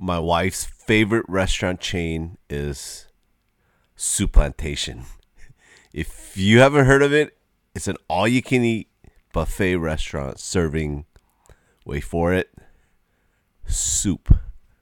My wife's favorite restaurant chain is Soup Plantation. If you haven't heard of it, it's an all-you-can-eat buffet restaurant serving, wait for it, soup.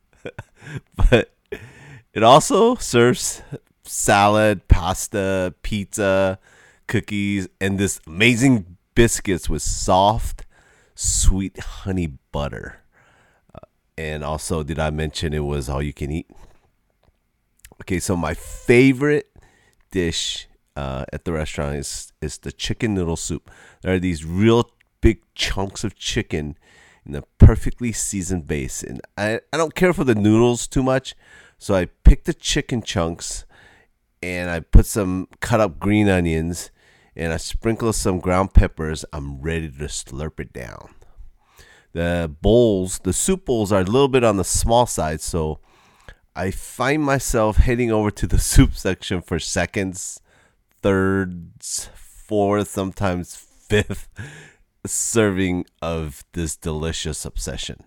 But it also serves salad, pasta, pizza, cookies, and this amazing biscuits with soft, sweet honey butter. And also, did I mention it was all you can eat? Okay, so my favorite dish at the restaurant is the chicken noodle soup. There are these real big chunks of chicken in a perfectly seasoned base. And I don't care for the noodles too much, so I pick the chicken chunks and I put some cut up green onions and I sprinkle some ground peppers. I'm ready to slurp it down. The soup bowls are a little bit on the small side, so I find myself heading over to the soup section for seconds, thirds, fourth, sometimes fifth serving of this delicious obsession.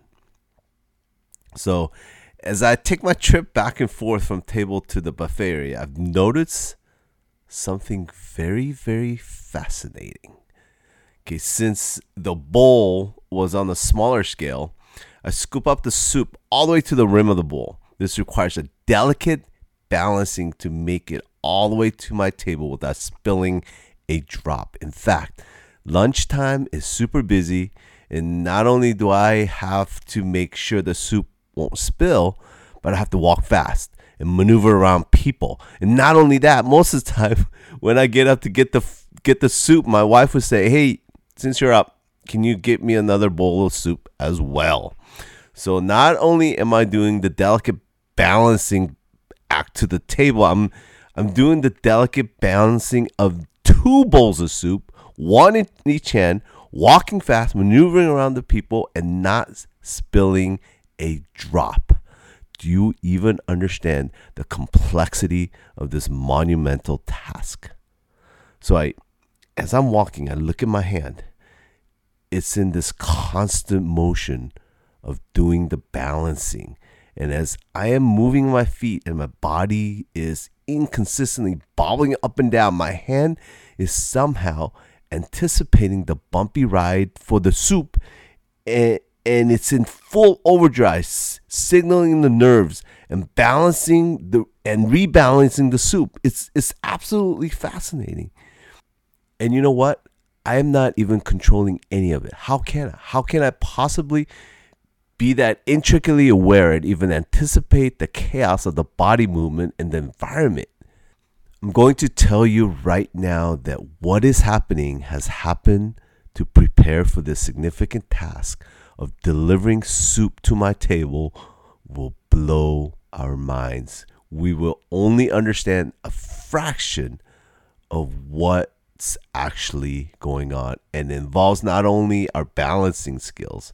So as I take my trip back and forth from table to the buffet area, I've noticed something very, very fascinating. Okay, since the bowl was on the smaller scale, I scoop up the soup all the way to the rim of the bowl. This requires a delicate balancing to make it all the way to my table without spilling a drop. In fact, lunchtime is super busy, and not only do I have to make sure the soup won't spill, but I have to walk fast and maneuver around people. And not only that, most of the time when I get up to get the soup, my wife would say, "Hey, since you're up, can you get me another bowl of soup as well?" So not only am I doing the delicate balancing act to the table, I'm doing the delicate balancing of two bowls of soup, one in each hand, walking fast, maneuvering around the people, and not spilling a drop. Do you even understand the complexity of this monumental task? So as I'm walking, I look at my hand. It's in this constant motion of doing the balancing. And as I am moving my feet and my body is inconsistently bobbling up and down, my hand is somehow anticipating the bumpy ride for the soup, and it's in full overdrive, signaling the nerves and balancing and rebalancing the soup. It's absolutely fascinating. And you know what? I am not even controlling any of it. How can I? How can I possibly be that intricately aware and even anticipate the chaos of the body movement and the environment? I'm going to tell you right now that what is happening has happened to prepare for this significant task of delivering soup to my table will blow our minds. We will only understand a fraction of what's actually going on, and it involves not only our balancing skills,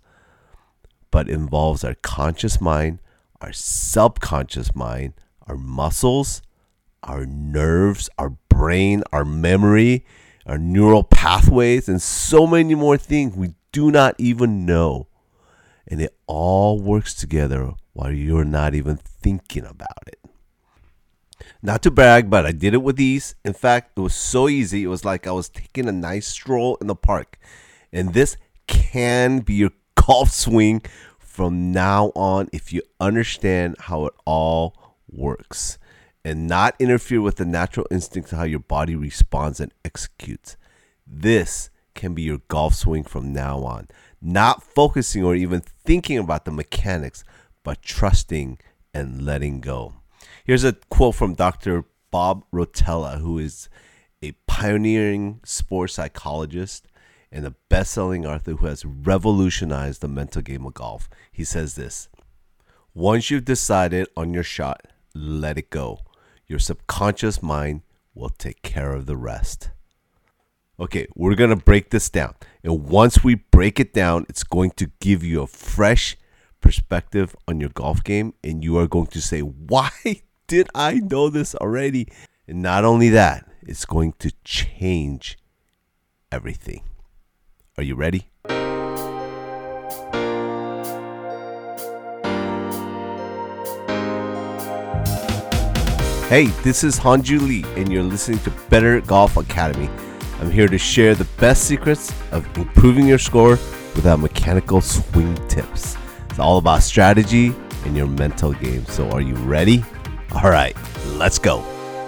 but involves our conscious mind, our subconscious mind, our muscles, our nerves, our brain, our memory, our neural pathways, and so many more things we do not even know. And it all works together while you're not even thinking about it. Not to brag, but I did it with ease. In fact, it was so easy. It was like I was taking a nice stroll in the park. And this can be your golf swing from now on if you understand how it all works and not interfere with the natural instincts of how your body responds and executes. This can be your golf swing from now on. Not focusing or even thinking about the mechanics, but trusting and letting go. Here's a quote from Dr. Bob Rotella, who is a pioneering sports psychologist and a best-selling author who has revolutionized the mental game of golf. He says this: "Once you've decided on your shot, let it go. Your subconscious mind will take care of the rest." Okay, we're going to break this down. And once we break it down, it's going to give you a fresh perspective on your golf game. And you are going to say, why did I know this already? And not only that, it's going to change everything. Are you ready? Hey, this is Hanju Lee, and you're listening to Better Golf Academy. I'm here to share the best secrets of improving your score without mechanical swing tips. It's all about strategy and your mental game. So are you ready? All right, let's go.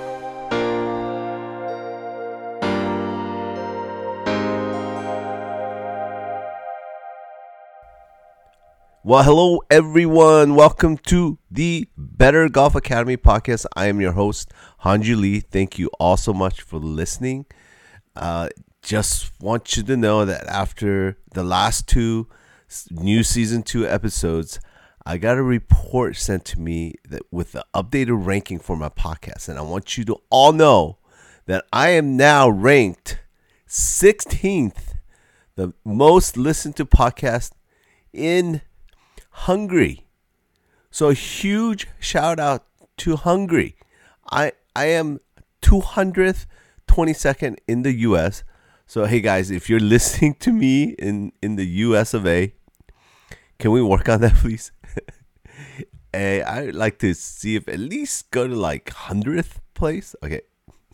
Well, hello everyone. Welcome to the Better Golf Academy podcast. I am your host, Hanju Lee. Thank you all so much for listening. Just want you to know that after the last two new season 2 episodes, I got a report sent to me that with the updated ranking for my podcast. And I want you to all know that I am now ranked 16th, the most listened to podcast in Hungary. So a huge shout out to Hungary. I am 222nd in the US. So hey guys, if you're listening to me in the US of A, can we work on that please? Hey, I'd like to see if at least go to like 100th place. Okay.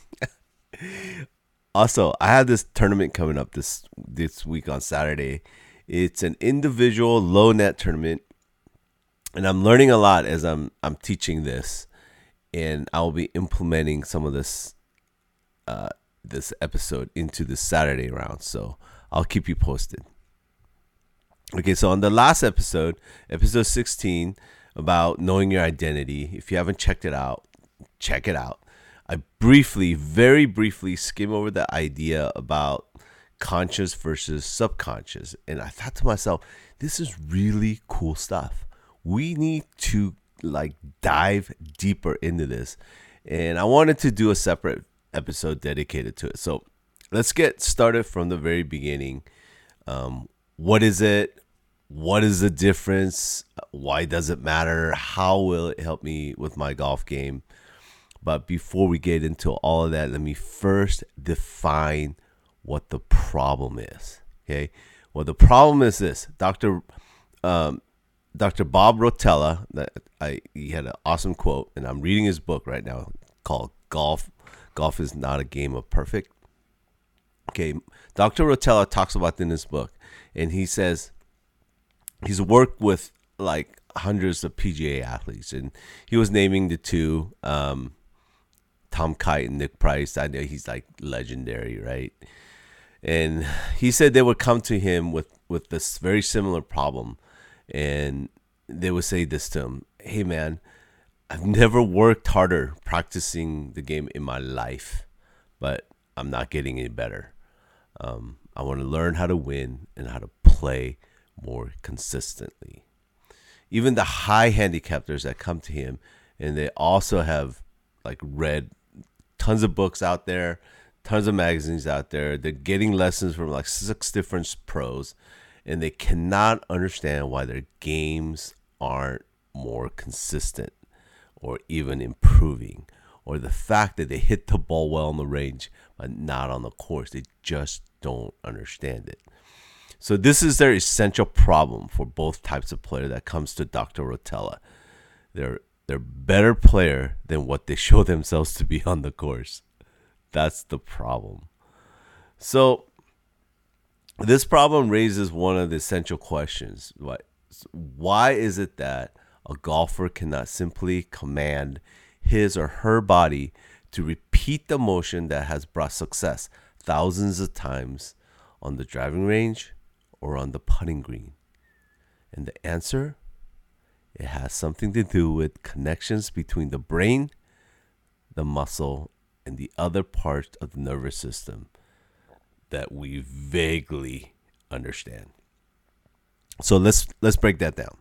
Also, I have this tournament coming up this week on Saturday. It's an individual low net tournament. And I'm learning a lot as I'm teaching this, and I will be implementing some of this this episode into the Saturday round. So I'll keep you posted. Okay, so on the last episode 16, about knowing your identity. If you haven't checked it out, check it out. I very briefly skim over the idea about conscious versus subconscious, and I thought to myself, this is really cool stuff. We need to dive deeper into this. And I wanted to do a separate episode dedicated to it. So let's get started from the very beginning. What is it? What is the difference? Why does it matter? How will it help me with my golf game? But before we get into all of that, let me first define what the problem is. Okay. Well, the problem is this. Dr. Bob Rotella, he had an awesome quote, and I'm reading his book right now called Golf is Not a Game of Perfect. Okay, Dr. Rotella talks about in his book, and he says he's worked with like hundreds of PGA athletes, and he was naming the two, Tom Kite and Nick Price. I know he's like legendary, right? And he said they would come to him with this very similar problem. And they would say this to him: hey man, I've never worked harder practicing the game in my life, but I'm not getting any better. I want to learn how to win and how to play more consistently. Even the high handicaptors that come to him, and they also have read tons of books out there, tons of magazines out there. They're getting lessons from 6 different pros. And they cannot understand why their games aren't more consistent or even improving, or the fact that they hit the ball well on the range but not on the course. They just don't understand it. So this is their essential problem for both types of player that comes to Dr. Rotella. They're better player than what they show themselves to be on the course. That's the problem. So this problem raises one of the essential questions. Why is it that a golfer cannot simply command his or her body to repeat the motion that has brought success thousands of times on the driving range or on the putting green? And the answer, it has something to do with connections between the brain, the muscle, and the other part of the nervous system that we vaguely understand. So let's break that down.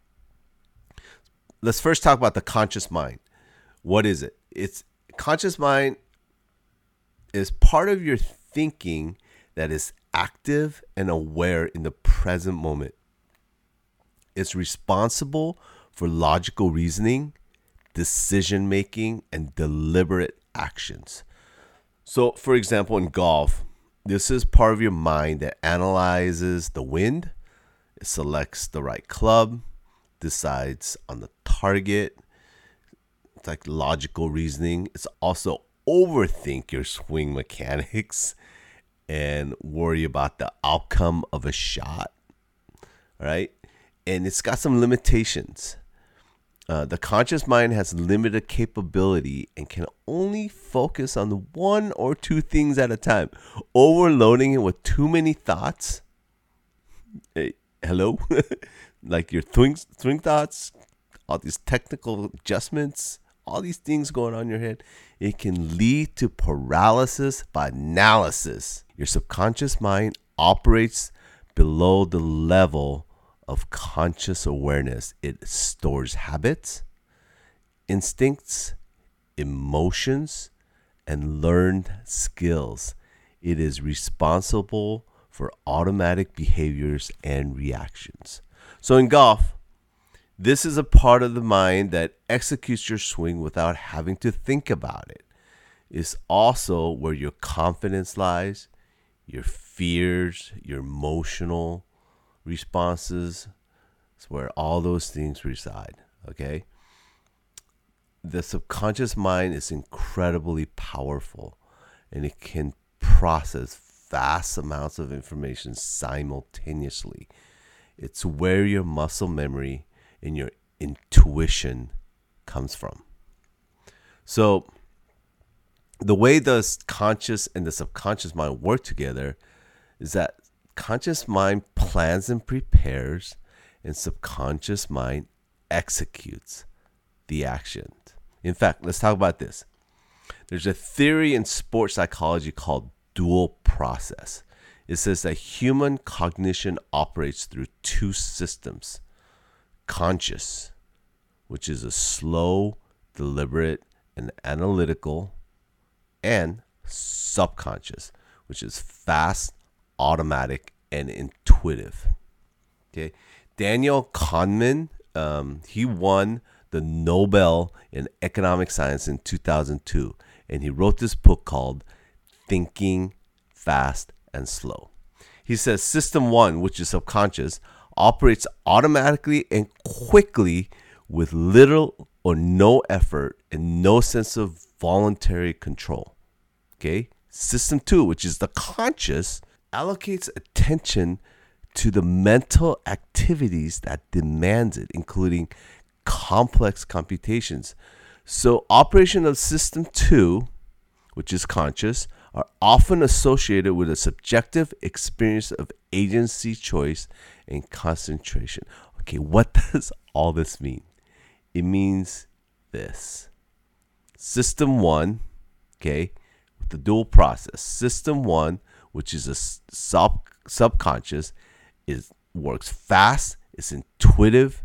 Let's first talk about the conscious mind. What is it? It's conscious mind is part of your thinking that is active and aware in the present moment. It's responsible for logical reasoning, decision making, and deliberate actions. So, for example, in golf, this is part of your mind that analyzes the wind, it selects the right club, decides on the target, It's like logical reasoning. It's also overthink your swing mechanics and worry about the outcome of a shot. All right. And it's got some limitations. The conscious mind has limited capability and can only focus on one or two things at a time. Overloading it with too many thoughts. Hey, hello? Like your swing thoughts, all these technical adjustments, all these things going on in your head, it can lead to paralysis by analysis. Your subconscious mind operates below the level of conscious awareness. It stores habits, instincts, emotions, and learned skills. It is responsible for automatic behaviors and reactions. So in golf, this is a part of the mind that executes your swing without having to think about it. It's also where your confidence lies, your fears, your emotional responses. It's where all those things reside, okay? The subconscious mind is incredibly powerful, and it can process vast amounts of information simultaneously. It's where your muscle memory and your intuition comes from. So the way the conscious and the subconscious mind work together is that conscious mind plans and prepares, and subconscious mind executes the action. In fact, let's talk about this. There's a theory in sports psychology called dual process. It says that human cognition operates through two systems: conscious, which is a slow, deliberate, and analytical, and subconscious, which is fast, automatic, and intuitive. Okay, Daniel Kahneman, he won the Nobel in economic science in 2002, and he wrote this book called Thinking Fast and Slow. He says system one, which is subconscious, operates automatically and quickly with little or no effort and no sense of voluntary control. Okay? System two, which is the conscious, allocates attention to the mental activities that demands it, including complex computations. So operation of system two, which is conscious, are often associated with a subjective experience of agency, choice, and concentration. Okay, what does all this mean? It means this. System one, okay, with the dual process. System one, which is a subconscious, works fast, it's intuitive,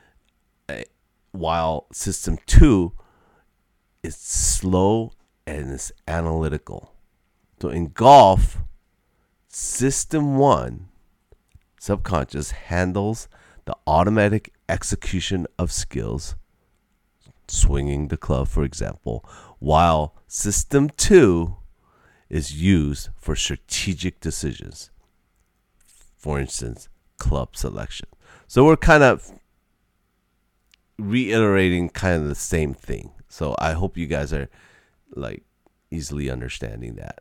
while system two is slow and it's analytical. So in golf, system one, subconscious, handles the automatic execution of skills, swinging the club, for example, while system two is used for strategic decisions. For instance, club selection. So we're kind of reiterating kind of the same thing. So I hope you guys are like easily understanding that.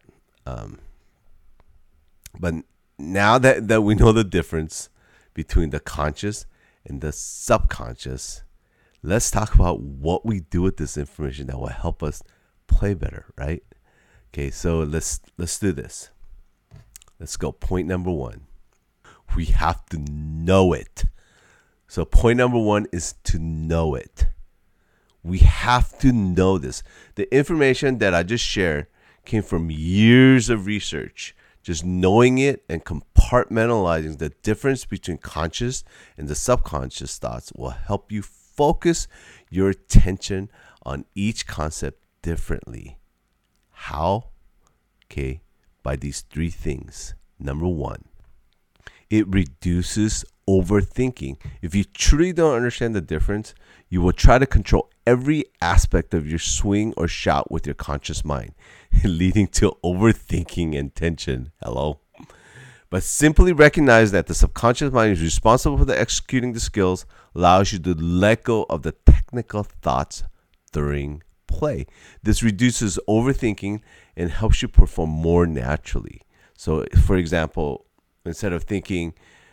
But now that we know the difference between the conscious and the subconscious, let's talk about what we do with this information that will help us play better, right? Okay, so let's do this. Let's go. Point number one. We have to know it. So point number one is to know it. We have to know this. The information that I just shared came from years of research. Just knowing it and compartmentalizing the difference between conscious and the subconscious thoughts will help you focus your attention on each concept differently. How? Okay, by these three things. Number one, it reduces overthinking. If you truly don't understand the difference, you will try to control every aspect of your swing or shot with your conscious mind, leading to overthinking and tension. Hello? But simply recognize that the subconscious mind is responsible for the executing the skills, allows you to let go of the technical thoughts during play. This reduces overthinking and helps you perform more naturally. So, for example, instead of thinking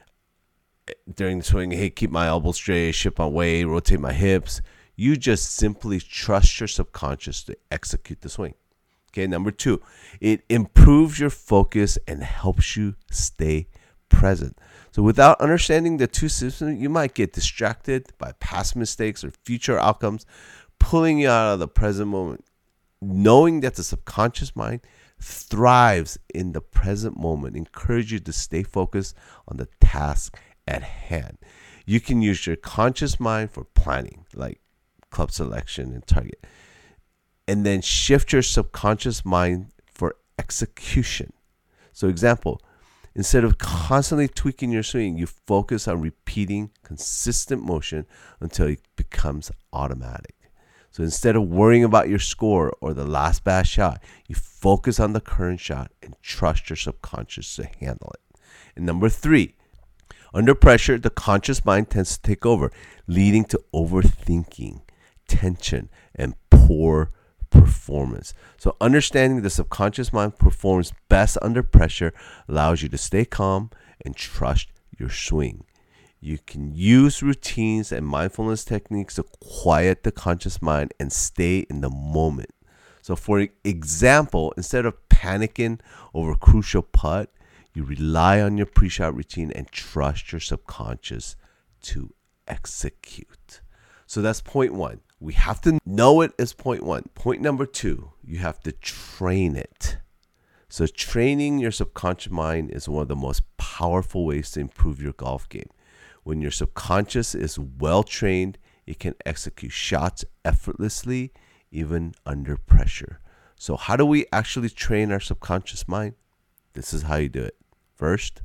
during the swing, hey, keep my elbows straight, shift my weight, rotate my hips, you just simply trust your subconscious to execute the swing. Okay, number 2, it improves your focus and helps you stay present. So without understanding the two systems, you might get distracted by past mistakes or future outcomes, pulling you out of the present moment. Knowing that the subconscious mind thrives in the present moment encourages you to stay focused on the task at hand. You can use your conscious mind for planning, like club selection and target, and then shift your subconscious mind for execution. So example, instead of constantly tweaking your swing, you focus on repeating consistent motion until it becomes automatic. So instead of worrying about your score or the last bad shot, you focus on the current shot and trust your subconscious to handle it. And number 3, under pressure, the conscious mind tends to take over, leading to overthinking, tension, and poor performance. So understanding the subconscious mind performs best under pressure allows you to stay calm and trust your swing. You can use routines and mindfulness techniques to quiet the conscious mind and stay in the moment. So for example, instead of panicking over a crucial putt, you rely on your pre-shot routine and trust your subconscious to execute. So that's point 1. We have to know it as point 1. Point number 2, you have to train it. So training your subconscious mind is one of the most powerful ways to improve your golf game. When your subconscious is well trained, it can execute shots effortlessly, even under pressure. So how do we actually train our subconscious mind? This is how you do it. First,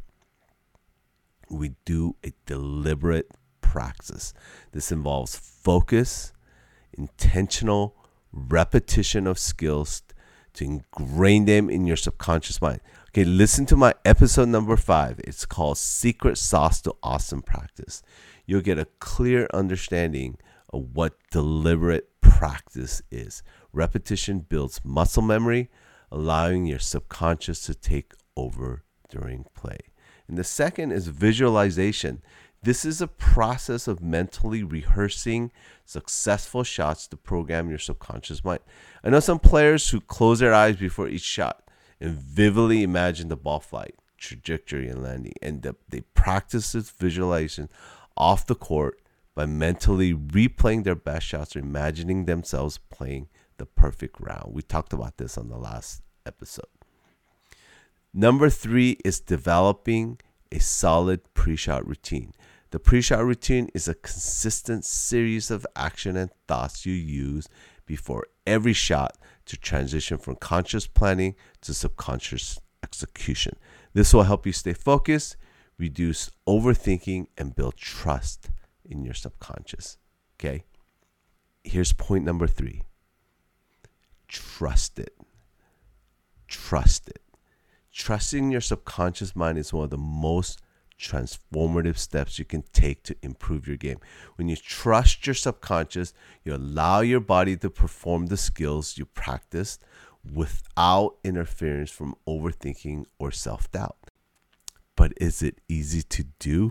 we do a deliberate practice. This involves focus, intentional repetition of skills to ingrain them in your subconscious mind. Okay, listen to my episode number 5. It's called Secret Sauce to Awesome Practice. You'll get a clear understanding of what deliberate practice is. Repetition builds muscle memory, allowing your subconscious to take over during play. And the second is visualization. This is a process of mentally rehearsing successful shots to program your subconscious mind. I know some players who close their eyes before each shot and vividly imagine the ball flight, trajectory, and landing. And they practice this visualization off the court by mentally replaying their best shots or imagining themselves playing the perfect round. We talked about this on the last episode. Number 3 is developing a solid pre-shot routine. The pre-shot routine is a consistent series of action and thoughts you use before every shot to transition from conscious planning to subconscious execution. This will help you stay focused, reduce overthinking, and build trust in your subconscious. Okay? Here's point number 3. Trust it. Trust it. Trusting your subconscious mind is one of the most transformative steps you can take to improve your game. When you trust your subconscious, you allow your body to perform the skills you practiced without interference from overthinking or self-doubt. But is it easy to do?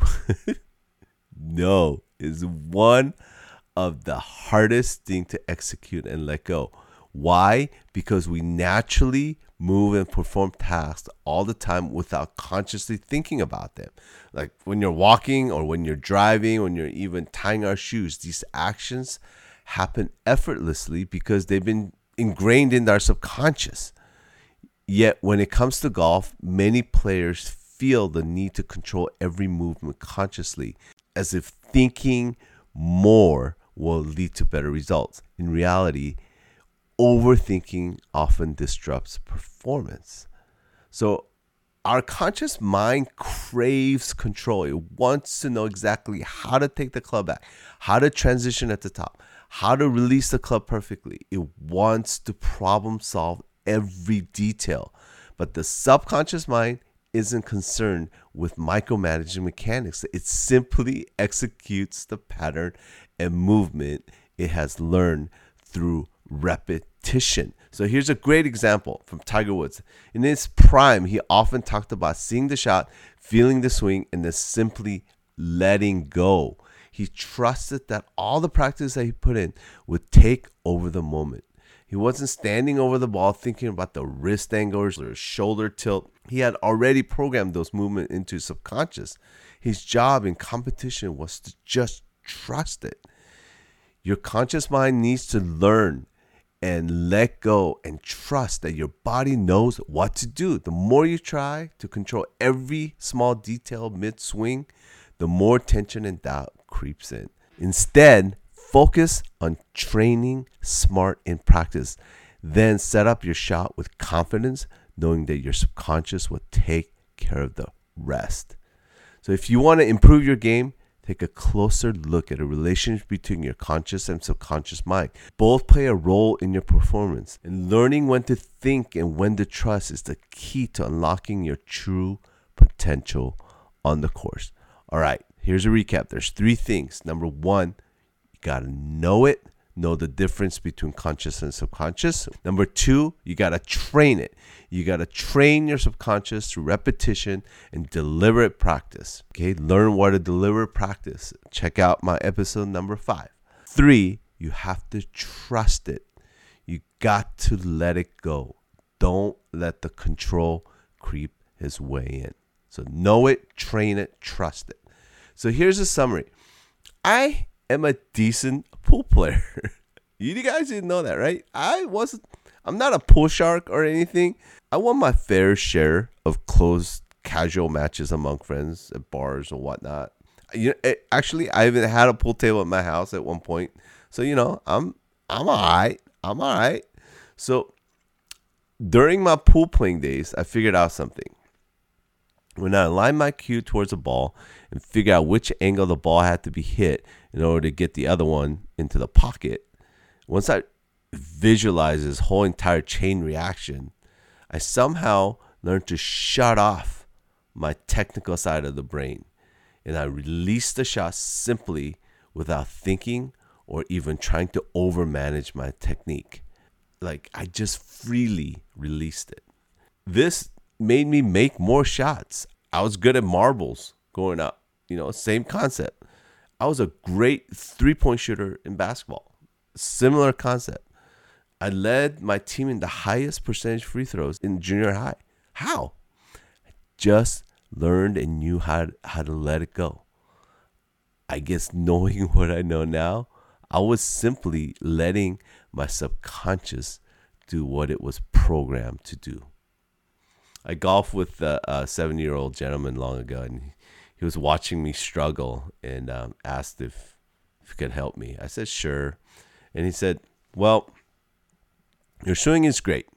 No, it's one of the hardest things to execute and let go. Why? Because we naturally move and perform tasks all the time without consciously thinking about them. Like when you're walking or when you're driving, when you're even tying our shoes, these actions happen effortlessly because they've been ingrained in our subconscious. Yet when it comes to golf, many players feel the need to control every movement consciously, as if thinking more will lead to better results. In reality, overthinking often disrupts performance. So our conscious mind craves control. It wants to know exactly how to take the club back, how to transition at the top, how to release the club perfectly. It wants to problem solve every detail. But the subconscious mind isn't concerned with micromanaging mechanics. It simply executes the pattern and movement it has learned through repetition. So here's a great example from Tiger Woods. In his prime, he often talked about seeing the shot, feeling the swing, and then simply letting go. He trusted that all the practice that he put in would take over the moment. He wasn't standing over the ball thinking about the wrist angles or shoulder tilt. He had already programmed those movements into his subconscious. His job in competition was to just trust it. Your conscious mind needs to learn and let go and trust that your body knows what to do. The more you try to control every small detail mid-swing, the more tension and doubt creeps in. Instead, focus on training smart in practice. Then set up your shot with confidence, knowing that your subconscious will take care of the rest. So if you want to improve your game, take a closer look at a relationship between your conscious and subconscious mind. Both play a role in your performance, and learning when to think and when to trust is the key to unlocking your true potential on the course. All right, here's a recap. There's 3 things. Number 1, you got to know it. Know the difference between conscious and subconscious. Number 2, you got to train it. You got to train your subconscious through repetition and deliberate practice. Okay, learn what a deliberate practice. Check out my episode number 5. 3, you have to trust it. You got to let it go. Don't let the control creep his way in. So know it, train it, trust it. So here's a summary. I am a decent pool player. You guys didn't know that, right? I'm not a pool shark or anything. I won my fair share of closed casual matches among friends at bars or whatnot. Actually, I even had a pool table at my house at one point. So, I'm all right. I'm all right. So during my pool playing days, I figured out something. When I aligned my cue towards the ball and figured out which angle the ball had to be hit in order to get the other one into the pocket, once I visualized this whole entire chain reaction, I somehow learned to shut off my technical side of the brain. And I released the shot simply without thinking or even trying to overmanage my technique. Like, I just freely released it. This made me make more shots. I was good at marbles going up. Same concept. I was a great 3-point shooter in basketball. Similar concept. I led my team in the highest percentage free throws in junior high. How? I just learned and knew how to let it go. I guess knowing what I know now, I was simply letting my subconscious do what it was programmed to do. I golfed with a 7-year-old gentleman long ago, and he was watching me struggle and asked if he could help me. I said, sure. And he said, well, your swing is great.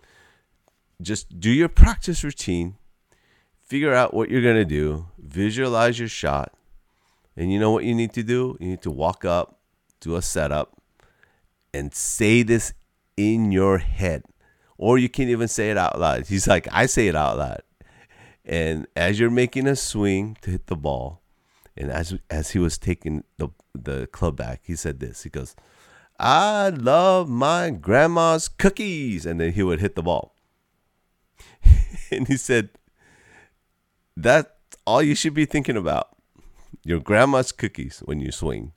Just do your practice routine, figure out what you're going to do, visualize your shot, and you know what you need to do? You need to walk up, do a setup, and say this in your head. Or you can even say it out loud. He's like, I say it out loud. And as you're making a swing to hit the ball, and as he was taking the club back, he said this. He goes, I love my grandma's cookies. And then he would hit the ball. And he said, that's all you should be thinking about. Your grandma's cookies when you swing.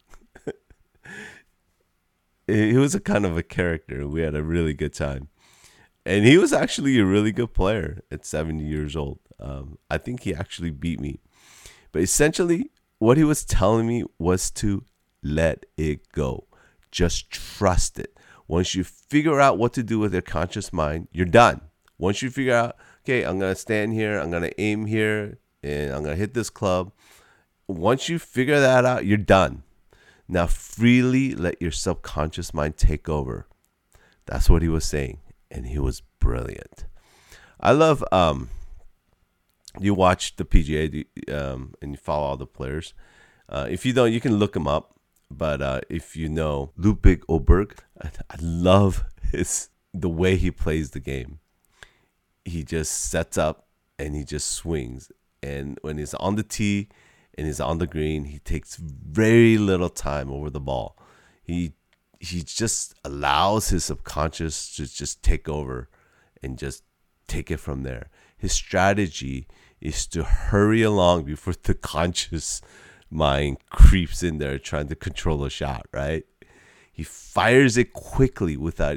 He was a kind of a character. We had a really good time. And he was actually a really good player at 70 years old. I think he actually beat me. But essentially, what he was telling me was to let it go. Just trust it. Once you figure out what to do with your conscious mind, you're done. Once you figure out, okay, I'm going to stand here, I'm going to aim here, and I'm going to hit this club. Once you figure that out, you're done. Now freely let your subconscious mind take over. That's what he was saying. And he was brilliant. I love, you watch the PGA and you follow all the players. If you don't, you can look him up. But if you know Ludwig Oberg, I love the way he plays the game. He just sets up and he just swings. And when he's on the tee and he's on the green, he takes very little time over the ball. He he just allows his subconscious to just take over and just take it from there. His strategy is to hurry along before the conscious mind creeps in there trying to control a shot, right? He fires it quickly without,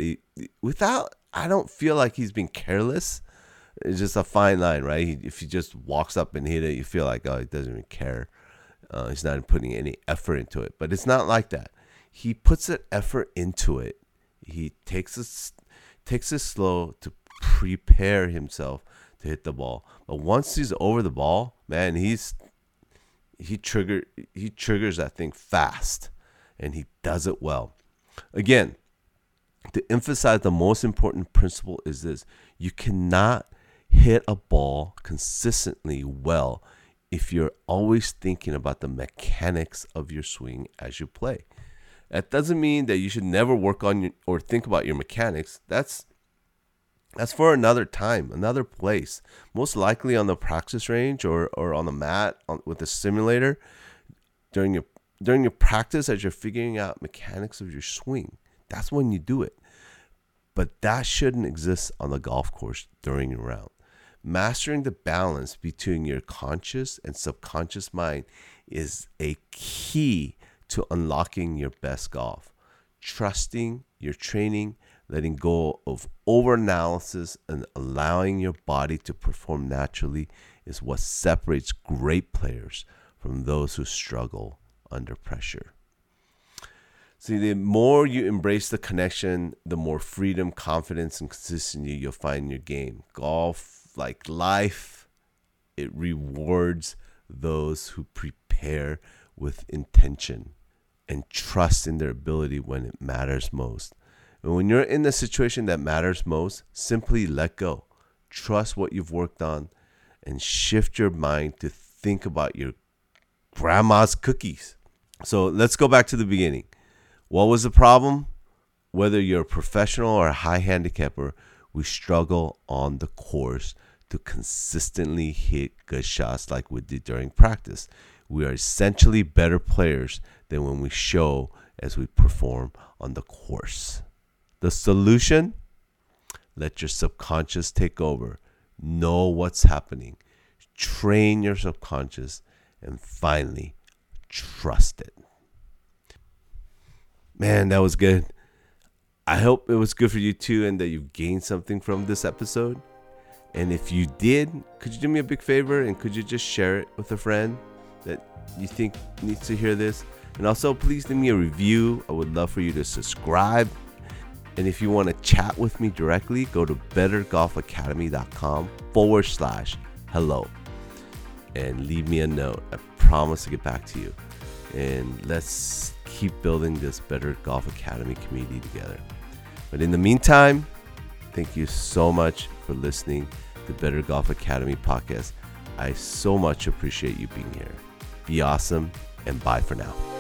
I don't feel like he's being careless. It's just a fine line, right? If he just walks up and hit it, you feel like, oh, he doesn't even care. He's not putting any effort into it. But it's not like that. He puts an effort into it. He takes it slow to prepare himself to hit the ball. But once he's over the ball, man, he triggers that thing fast, and he does it well. Again, to emphasize the most important principle is this: you cannot hit a ball consistently well if you're always thinking about the mechanics of your swing as you play. That doesn't mean that you should never work on or think about your mechanics. That's for another time, another place. Most likely on the practice range or on the mat with the simulator during your practice as you're figuring out mechanics of your swing. That's when you do it. But that shouldn't exist on the golf course during your round. Mastering the balance between your conscious and subconscious mind is a key to unlocking your best golf. Trusting your training, letting go of overanalysis, and allowing your body to perform naturally is what separates great players from those who struggle under pressure. See, the more you embrace the connection, the more freedom, confidence, and consistency you'll find in your game. Golf, like life, it rewards those who prepare with intention and trust in their ability when it matters most. And when you're in the situation that matters most, simply let go. Trust what you've worked on and shift your mind to think about your grandma's cookies. So let's go back to the beginning. What was the problem? Whether you're a professional or a high handicapper, we struggle on the course to consistently hit good shots like we did during practice. We are essentially better players than when we show as we perform on the course. The solution? Let your subconscious take over. Know what's happening. Train your subconscious. And finally, trust it. Man, that was good. I hope it was good for you too and that you gained something from this episode. And if you did, could you do me a big favor and could you just share it with a friend that you think needs to hear this? And also, please leave me a review. I would love for you to subscribe. And if you want to chat with me directly, go to bettergolfacademy.com/hello and leave me a note. I promise to get back to you. And let's keep building this Better Golf Academy community together. But in the meantime, thank you so much for listening to Better Golf Academy podcast. I so much appreciate you being here. Be awesome and bye for now.